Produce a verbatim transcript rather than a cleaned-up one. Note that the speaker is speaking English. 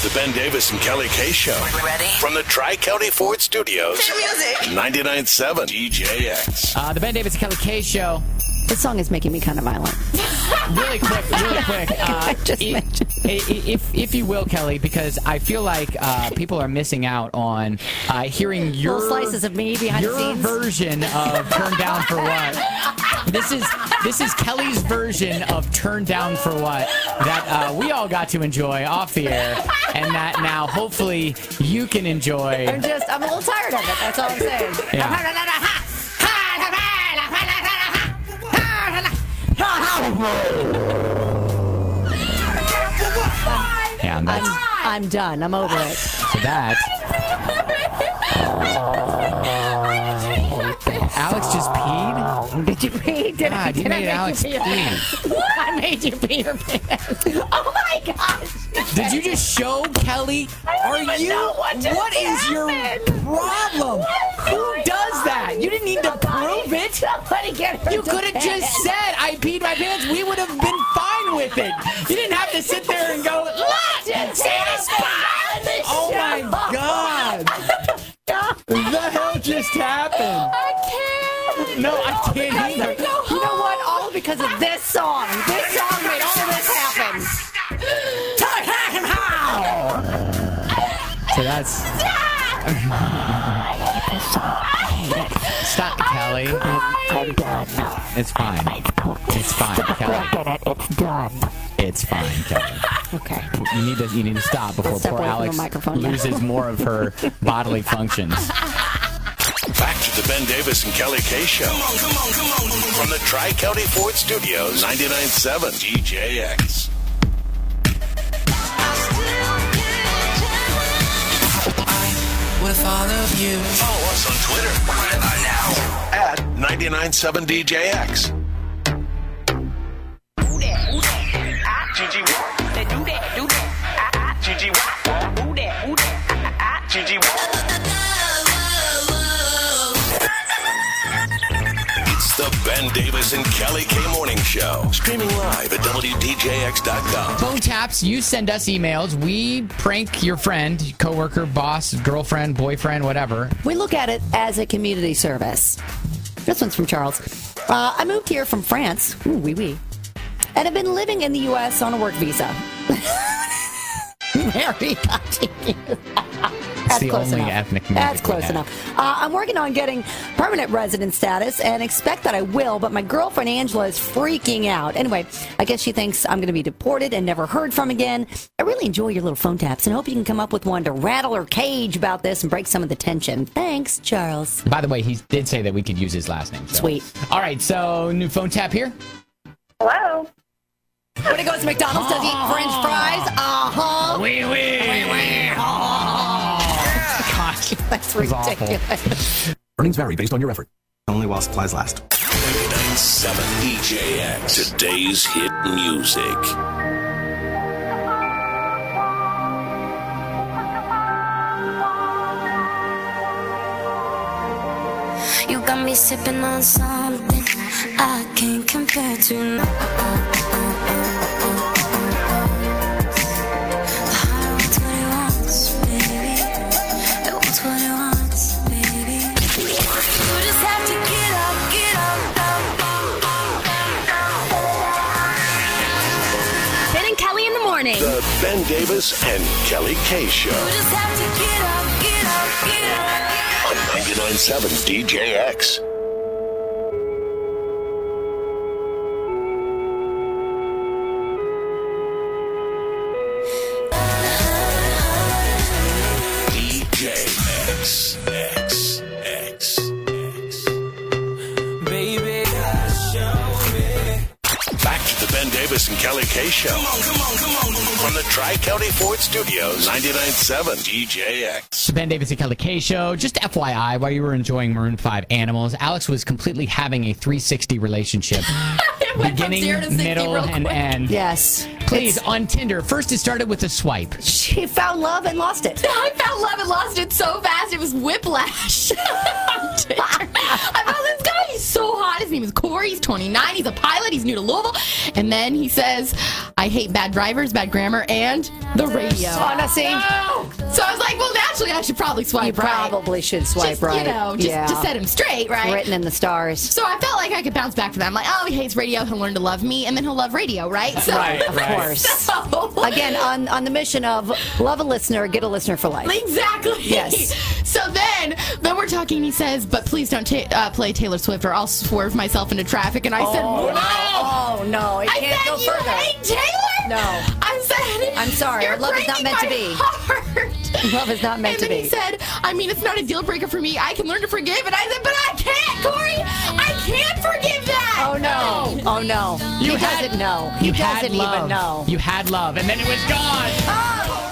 the Ben Davis and Kelly K Show. Ready? From the Tri-County Ford Studios. Music. ninety-nine point seven D J X. Uh, the Ben Davis and Kelly K Show. This song is making me kind of violent. Really quick, really quick. Uh, just if, mention. if, if you will, Kelly, because I feel like uh, people are missing out on uh, hearing your Little slices of me behind your the scenes. version of "Turn Down for What." This is this is Kelly's version of "Turn Down for What" that uh, we all got to enjoy off the air, and that now hopefully you can enjoy. I'm just, I'm a little tired of it. That's all I'm saying. Yeah. Yeah, and that's, I'm, I'm done. I'm over it. so that. Alex just peed? Did you pee? Did I? God, you Did I made make Alex you pee? pee. I made you pee your pants. Oh my gosh! Did you just show Kelly? Are even you? know what just What is your happened. problem? Who does that? You didn't need to prove it. Somebody get her You to could have bed. just said, I peed my pants. We would have been fine with it. You didn't have to sit there and go, look, see the spot. Oh my God. What the hell just happened? I can't. No, I can't either. You know what? All because of this song. This song made all of this happen. So that's... Stop, Kelly. I'm done. It's fine. It's fine, Kelly. It's done. It's fine, Kelly. Okay. You need to you need to stop before Step poor away from the Alex microphone now. loses more of her bodily functions. Back to the Ben Davis and Kelly K Show. Come on, come on, come on. From the Tri-County Ford Studios. ninety-nine point seven D J X. With all of you. Follow us on Twitter. Uh, now. At ninety-nine point seven D J X. Gigi walk, they do that, do that. Gigi walk, do that, do that. Gigi walk. It's the Ben Davis and Kelly K Morning Show. Streaming live at W D J X dot com. Phone taps, you send us emails. We prank your friend, coworker, boss, girlfriend, boyfriend, whatever. We look at it as a community service. This one's from Charles. Uh, I moved here from France. Ooh, wee wee. And have been living in the U S on a work visa. Very continuous. That's the close only enough. ethnic music That's we close have. enough. Uh, I'm working on getting permanent resident status and expect that I will, but my girlfriend Angela is freaking out. Anyway, I guess she thinks I'm going to be deported and never heard from again. I really enjoy your little phone taps and hope you can come up with one to rattle her cage about this and break some of the tension. Thanks, Charles. By the way, he did say that we could use his last name. So. Sweet. All right, so new phone tap here. Hello. When he goes to McDonald's, does he eat French fries? Uh-huh. Wee wee. Wee wee. Gosh, That's was awful. ridiculous. Earnings vary based on your effort. Only while supplies last. ninety-nine point seven D J X. Today's hit music. You got me sipping on something I can't compare to no. The heart wants what it wants, baby. It wants what it wants, baby. You just have to get up, get up, up, up. Ben and Kelly in the morning. The Ben Davis and Kelly K Show. You just have to get up, get up, get up. On ninety-nine point seven D J X. D J X, X, X, X. Baby, show me. Back to the Ben Davis and Kelly K Show. Come on, come on, come on. From the Tri-County Ford Studios, ninety-nine point seven D J X. The Ben Davis and Kelly K Show. Just F Y I, while you were enjoying Maroon five Animals, Alex was completely having a three sixty relationship. Beginning, middle, and end. Yes. Please, It's- on Tinder, first it started with a swipe. She found love and lost it. I found love and lost it so fast. It was whiplash. I found this guy. He's so hot. His name is Corey. He's twenty-nine. He's a pilot. He's new to Louisville. And then he says, I I hate bad drivers, bad grammar, and the radio. Oh, no, see? So I was like, well, naturally, I should probably swipe You right. probably should swipe just, right. You know, just yeah. to set him straight, right? Written in the stars. So I felt like I could bounce back to that. I'm like, oh, he hates radio. He'll learn to love me, and then he'll love radio, right? So, Right, Of right. course. So, Again, on, on the mission of love a listener, get a listener for life. exactly. Yes. So then, then we're talking. He says, "But please don't ta- uh, play Taylor Swift, or I'll swerve myself into traffic." And I said, Oh, "No." no. Oh, no. It I can't said, go "You further. hate Taylor?" No. I said, I'm sorry. You're Our love is not breaking meant to my be. heart." Love is not meant and to then be. he said, "I mean, it's not a deal breaker for me. I can learn to forgive." And I said, "But I can't, Corey. I can't forgive that." Oh, no. Oh, no. You he had- doesn't know. He You had doesn't love. even know. You had love, and then it was gone. Oh,